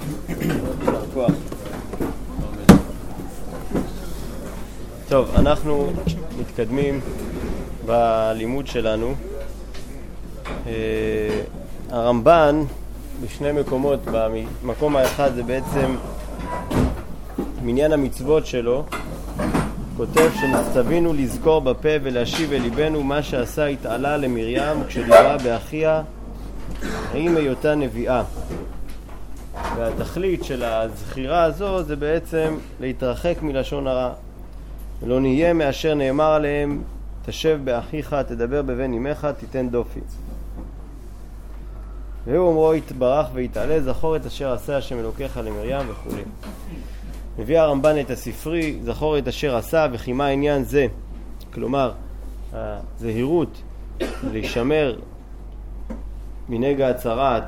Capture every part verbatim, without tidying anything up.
טוב, אנחנו מתקדמים בלימוד שלנו. הרמב"ן בשני מקומות, במקום האחד זה בעצם מניין המצוות שלו, כותב שנצטווינו לזכור בפה ולהשיב אל ליבנו מה שעשה התעלה למרים כשדיברה באחיה עם היותה נביאה. והתכלית של הזכירה הזו זה בעצם להתרחק מלשון הרע. ולא נהיה מאשר נאמר עליהם, תשב באחיך, תדבר בבן אמך, תיתן דופי. והוא אומרו יתברך ויתעלה, זכור את אשר עשה השם אלוקיך למרים וכו'. מביא הרמב"ן את הספרי, זכור את אשר עשה וכי מה העניין זה. כלומר, הזהירות להישמר מנגע הצרעת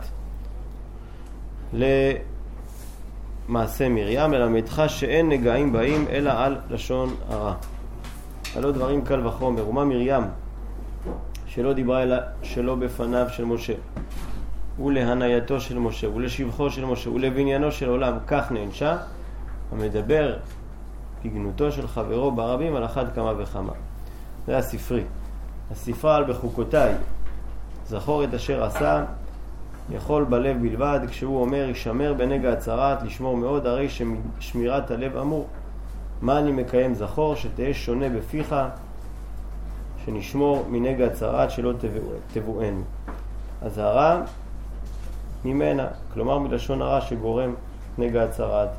למעשה מרים, ללמדך שאין נגעים באים אלא על לשון הרע. הלא דברים קל וחומר. ומה מרים שלא דיברה אלא שלא בפניו של משה ולהנייתו של משה ולשבחו של משה ולבניינו של עולם, כך נענשה. המדבר כגנותו של חברו ברבים על אחת כמה וכמה. זה הספרי. הספרה על בחוקותיי, זכור את אשר עשה, יכול בלב בלבד. כשהוא אומר ישמר בנגע הצרעת, לשמור מאוד, הרי ששמירת הלב אמור. מה אני מקיים? זכור שתהיה שונה בפיך, שנשמור מנגע הצרעת שלא תבואנו. אז הרע ממנה, כלומר מלשון הרע שגורם נגע הצרעת.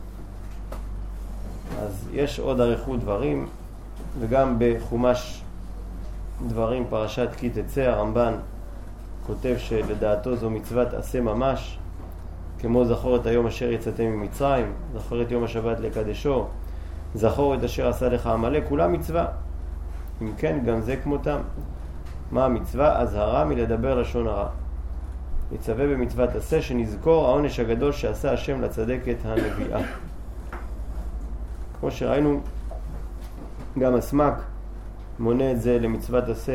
אז יש עוד אריכות דברים, וגם בחומש דברים פרשת כי תצא הרמב"ן כותב שלדעתו זו מצוות עשה ממש, כמו זכור את היום אשר יצאתם ממצרים, זכור את יום השבת לקדשו, זכור את אשר עשה לך עמלק, כולה מצווה. אם כן, גם זה כמותם. מה המצווה? הזהרה מלדבר לשון הרע. יצווה במצוות עשה שנזכור העונש הגדול שעשה השם לצדקת הנביאה. כמו שראינו, גם הסמק מונה את זה למצוות עשה.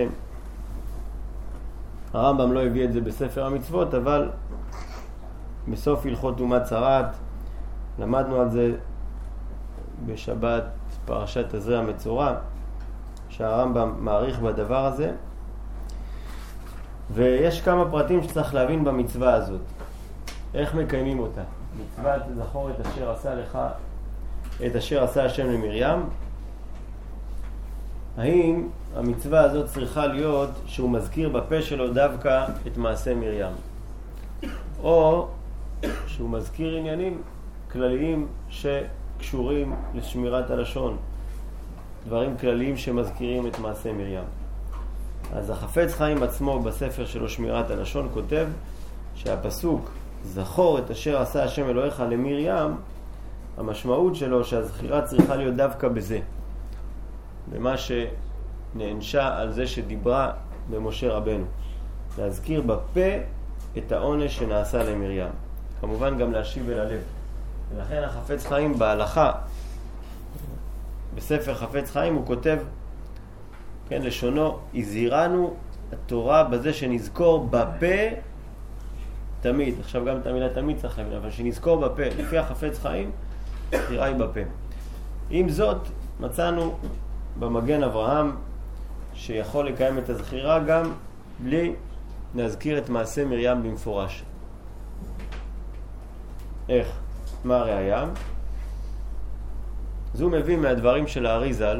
הרמב"ם לא הביא את זה בספר המצוות, אבל בסוף הלכות טומאת צרעת למדנו על זה בשבת פרשת תזריע מצורע, שהרמב"ם מעריך בדבר הזה. ויש כמה פרטים שצריך להבין במצווה הזאת, איך מקיימים אותה. מצוות זכור את אשר עשה לך, את אשר עשה השם למרים. האם המצווה הזאת צריכה להיות שהוא מזכיר בפה שלו דווקא את מעשה מרים, או שהוא מזכיר עניינים כלליים שקשורים לשמירת הלשון, דברים כלליים שמזכירים את מעשה מרים? אז החפץ חיים עצמו בספר שלו שמירת הלשון כותב שהפסוק זכור את אשר עשה השם אלוהיך למרים, המשמעות שלו שהזכירה צריכה להיות דווקא בזה, במה שנענשה על זה שדיברה במשה רבנו, להזכיר בפה את העונש שנעשה למרים, כמובן גם להשיב אל הלב. ולכן החפץ חיים בהלכה, בספר חפץ חיים הוא כותב, כן, לשונו, הזהירנו התורה בזה שנזכור בפה תמיד. עכשיו גם את המילה תמיד צריך להבין, אבל שנזכור בפה, לפי החפץ חיים זכירה היא בפה. עם זאת מצאנו במגן אברהם שיכול לקיים את הזכירה גם בלי להזכיר את מעשה מרים במפורש. איך? מה הראיה? זו מביא מהדברים של האריזל,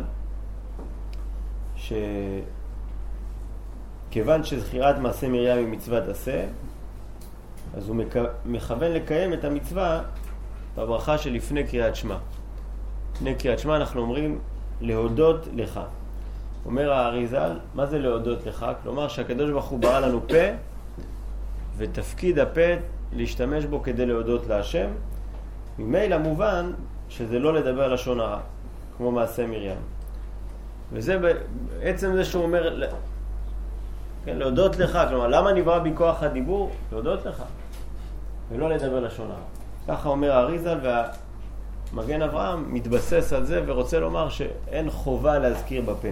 שכיוון שזכירת מעשה מרים היא מצוות עשה, אז הוא מכוון לקיים את המצווה בברכה שלפני קריאת שמע. לפני קריאת שמע אנחנו אומרים להודות לך. אומר האריזל, מה זה להודות לך? כלומר שהקדוש ברוך הוא ברא לנו פה, ותפקיד הפה להשתמש בו כדי להודות להשם. ממילא מובן שזה לא לדבר לשון הרע, כמו מעשה מרים. וזה בעצם זה שהוא אומר, כן, להודות לך. כלומר, למה נברא בכוח הדיבור? להודות לך, ולא לדבר לשון הרע. ככה אומר האריזל, והמגן אברהם מתבסס על זה ורוצה לומר שאין חובה להזכיר בפה.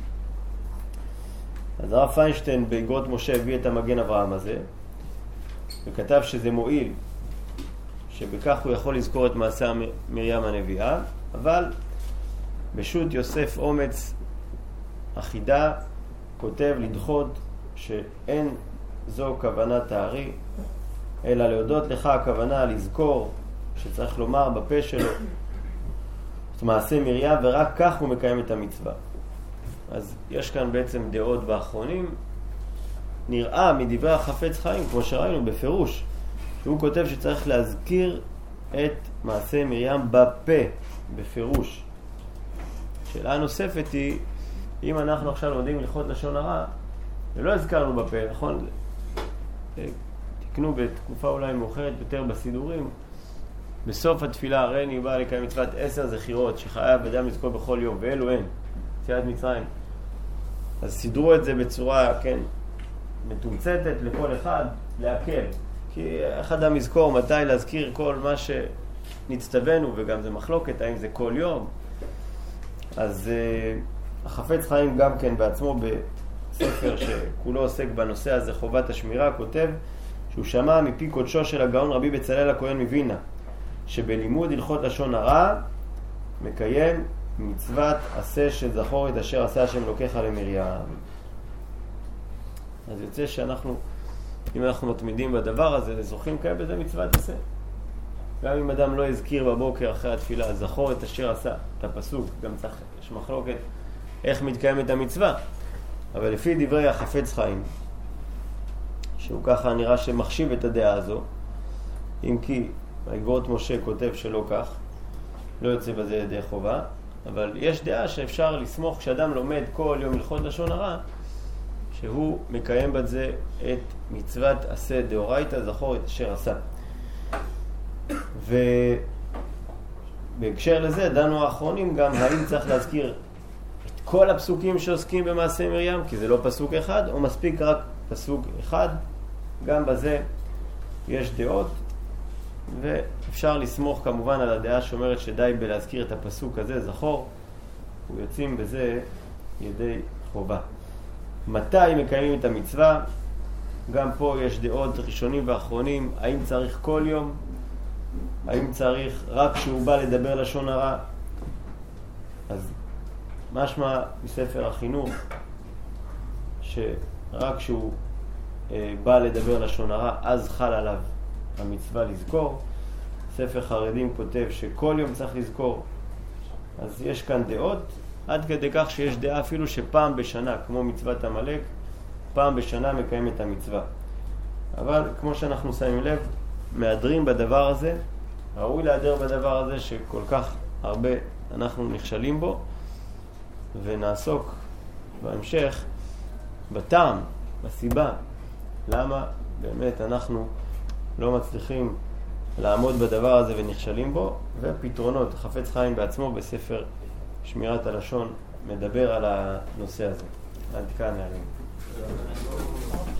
אז הרב פיינשטיין באגרות משה הביא את המגן אברהם הזה, וכתב שזה מועיל שבכך הוא יכול לזכור את מעשה מרים הנביאה, אבל בשו"ת יוסף אומץ החידה כותב לדחות שאין זו כוונת הארי, אלא להודות לך הכוונה לזכור שצריך לומר בפה שלו את מעשה מרים, ורק כך הוא מקיים את המצווה. אז יש כאן בעצם דעות באחרונים. נראה מדברי החפץ חיים, כמו שראינו בפירוש, שהוא כותב שצריך להזכיר את מעשה מרים בפה, בפירוש. שאלה נוספת היא, אם אנחנו עכשיו לומדים הלכות לשון הרע, ולא הזכרנו בפה, נכון? תקנו בתקופה אולי מאוחרת יותר בסידורים, בסוף התפילה הרי אני בא לקיים מצוות עשר זכירות שחייב אדם לזכור בכל יום, ואלו הן, יציאת מצרים. אז סידרו את זה בצורה, כן, מתומצתת לכל אחד, להקל. כי איך אדם יזכור מתי להזכיר כל מה שנצטווינו, וגם זה מחלוקת, האם זה כל יום. אז uh, החפץ חיים גם כן בעצמו בספר שכולו עוסק בנושא הזה, חובת השמירה, כותב שהוא שמע מפי קודשו של הגאון רבי בצלאל הכהן מווילנה, שבלימוד הלכות לשון הרע מקיים מצוות עשה שזכור את אשר עשה השם אלוקיך למרים. אז יוצא שאנחנו, אם אנחנו מתמידים בדבר הזה, זוכים לקיים בזה מצוות עשה. גם אם אדם לא הזכיר בבוקר אחרי התפילה, זכור את אשר עשה, את הפסוק, גם צריך, יש מחלוקת איך מתקיים את המצווה. אבל לפי דברי החפץ חיים, שהוא ככה נראה שמחשיב את הדעה הזו, אם כי הגבורת משה כותב שלא כך, לא יוצא בזה ידי חובה, אבל יש דעה שאפשר לסמוך כשאדם לומד כל יום הלכות לשון הרע, שהוא מקיים בזה את מצוות עשה דאורייתא, זכור את אשר עשה. ובהקשר לזה דנו האחרונים גם האם צריך להזכיר את כל הפסוקים שעוסקים במעשה מרים, כי זה לא פסוק אחד, או מספיק רק פסוק אחד. גם בזה יש דעות, ואפשר לסמוך כמובן על הדעה שאומרת שדי בלהזכיר את הפסוק הזה, זכור, ויוצאים בזה ידי חובה. מתי מקיימים את המצווה? גם פה יש דעות ראשונים ואחרונים, האם צריך כל יום? האם צריך רק כשהוא בא לדבר לשון הרע? אז משמע מספר החינוך שרק כשהוא אה, בא לדבר לשון הרע, אז חל עליו המצווה לזכור. ספר חרדים כותב שכל יום צריך לזכור. אז יש כאן דעות, עד כדי כך שיש דעה אפילו שפעם בשנה, כמו מצוות המלאק, פעם בשנה מקיים את המצווה. אבל כמו שאנחנו שמים לב, מאדרים בדבר הזה, ראוי להדר בדבר הזה שכל כך הרבה אנחנו נכשלים בו, ונעסוק בהמשך בטעם, בסיבה, למה באמת אנחנו לא מצליחים לעמוד בדבר הזה ונכשלים בו, ופתרונות. חפץ חיים בעצמו בספר שמירת הלשון מדבר על הנושא הזה. עד כאן נעלים.